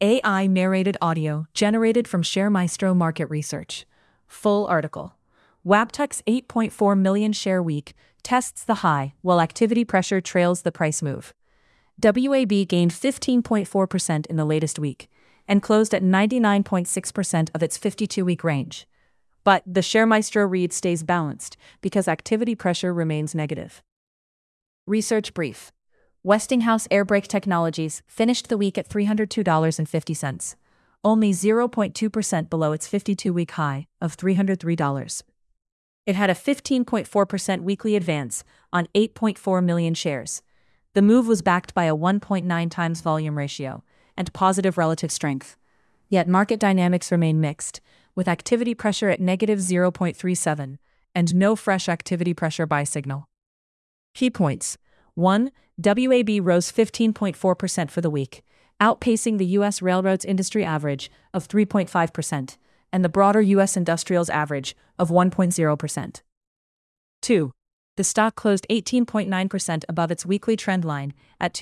AI narrated audio generated from ShareMaestro Market Research. Full article. Wabtec's 8.4 million share week tests the high while activity pressure trails the price move. WAB gained 15.4% in the latest week and closed at 99.6% of its 52-week range. But the ShareMaestro read stays balanced because activity pressure remains negative. Research brief. Westinghouse Airbrake Technologies finished the week at $302.50, only 0.2% below its 52-week high of $303. It had a 15.4% weekly advance on 8.4 million shares. The move was backed by a 1.9 times volume ratio and positive relative strength. Yet market dynamics remain mixed, with activity pressure at negative 0.37 and no fresh activity pressure buy signal. Key points. 1. WAB rose 15.4% for the week, outpacing the U.S. railroads industry average of 3.5% and the broader U.S. industrials average of 1.0%. 2. The stock closed 18.9% above its weekly trend line at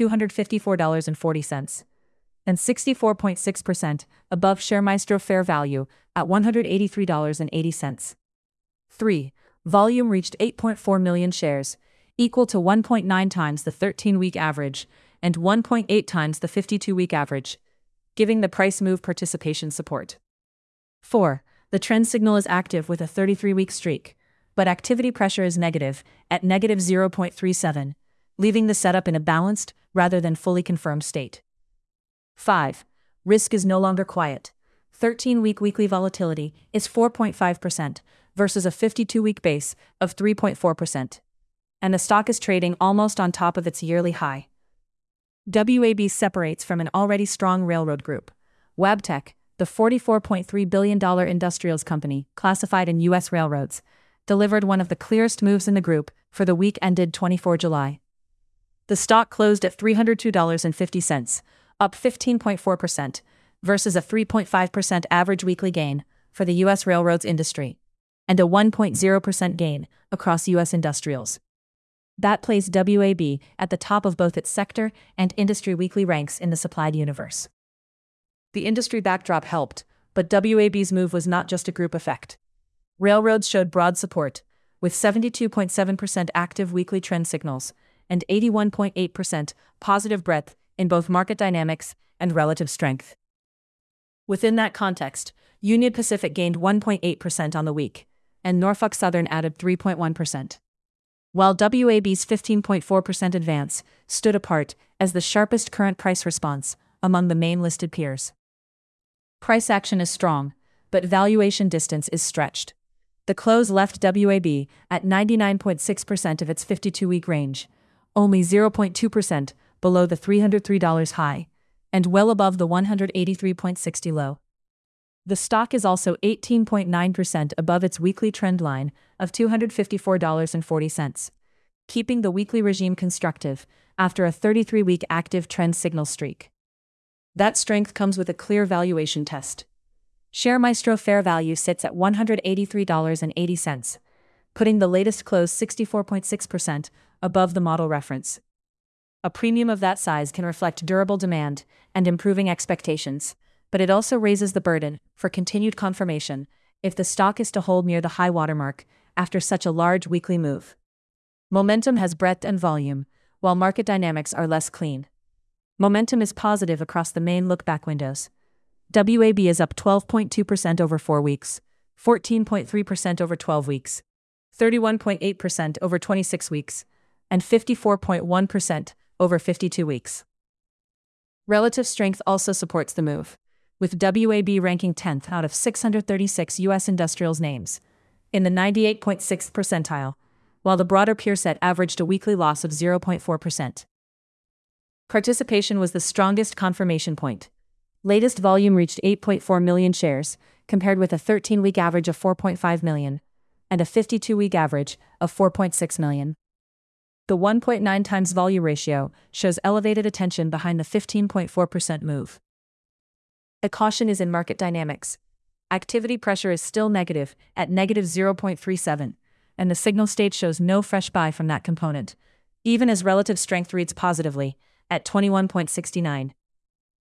$254.40 and 64.6% above ShareMaestro fair value at $183.80. 3. Volume reached 8.4 million shares, equal to 1.9 times the 13-week average and 1.8 times the 52-week average, giving the price move participation support. 4. The trend signal is active with a 33-week streak, but activity pressure is negative at negative 0.37, leaving the setup in a balanced rather than fully confirmed state. 5. Risk is no longer quiet. 13-week weekly volatility is 4.5% versus a 52-week base of 3.4%. And the stock is trading almost on top of its yearly high. WAB separates from an already strong railroad group. Wabtec, the $44.3 billion industrials company classified in U.S. railroads, delivered one of the clearest moves in the group for the week ended 24 July. The stock closed at $302.50, up 15.4%, versus a 3.5% average weekly gain for the U.S. railroads industry, and a 1.0% gain across U.S. industrials. That placed WAB at the top of both its sector and industry weekly ranks in the supplied universe. The industry backdrop helped, but WAB's move was not just a group effect. Railroads showed broad support, with 72.7% active weekly trend signals and 81.8% positive breadth in both market dynamics and relative strength. Within that context, Union Pacific gained 1.8% on the week, and Norfolk Southern added 3.1%. While WAB's 15.4% advance stood apart as the sharpest current price response among the main listed peers. Price action is strong, but valuation distance is stretched. The close left WAB at 99.6% of its 52-week range, only 0.2% below the $303 high, and well above the $183.60 low. The stock is also 18.9% above its weekly trend line of $254.40, keeping the weekly regime constructive after a 33-week active trend signal streak. That strength comes with a clear valuation test. ShareMaestro fair value sits at $183.80, putting the latest close 64.6% above the model reference. A premium of that size can reflect durable demand and improving expectations, but it also raises the burden for continued confirmation if the stock is to hold near the high watermark after such a large weekly move. Momentum has breadth and volume, while market dynamics are less clean. Momentum is positive across the main look-back windows. WAB is up 12.2% over 4 weeks, 14.3% over 12 weeks, 31.8% over 26 weeks, and 54.1% over 52 weeks. Relative strength also supports the move, with WAB ranking 10th out of 636 U.S. industrials names, in the 98.6th percentile, while the broader peer set averaged a weekly loss of 0.4%. Participation was the strongest confirmation point. Latest volume reached 8.4 million shares, compared with a 13-week average of 4.5 million, and a 52-week average of 4.6 million. The 1.9 times volume ratio shows elevated attention behind the 15.4% move. A caution is in market dynamics. Activity pressure is still negative at negative 0.37, and the signal state shows no fresh buy from that component, even as relative strength reads positively at 21.69.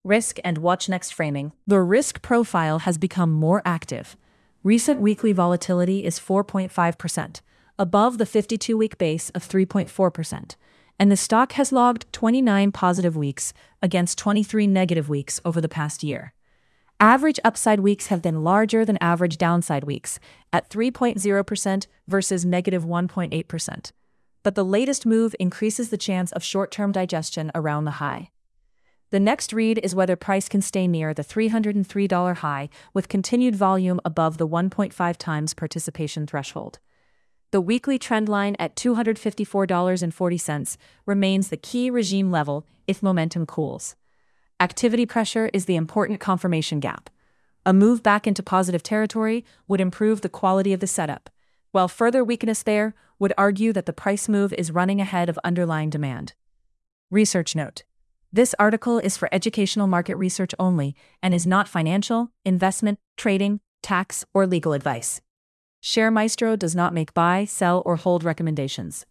Risk and watch next framing. The risk profile has become more active. Recent weekly volatility is 4.5%, above the 52-week base of 3.4%, and the stock has logged 29 positive weeks against 23 negative weeks over the past year. Average upside weeks have been larger than average downside weeks, at 3.0% versus negative 1.8%. But the latest move increases the chance of short-term digestion around the high. The next read is whether price can stay near the $303 high with continued volume above the 1.5 times participation threshold. The weekly trend line at $254.40 remains the key regime level if momentum cools. Activity pressure is the important confirmation gap. A move back into positive territory would improve the quality of the setup, while further weakness there would argue that the price move is running ahead of underlying demand. Research note. This article is for educational market research only and is not financial, investment, trading, tax, or legal advice. ShareMaestro does not make buy, sell, or hold recommendations.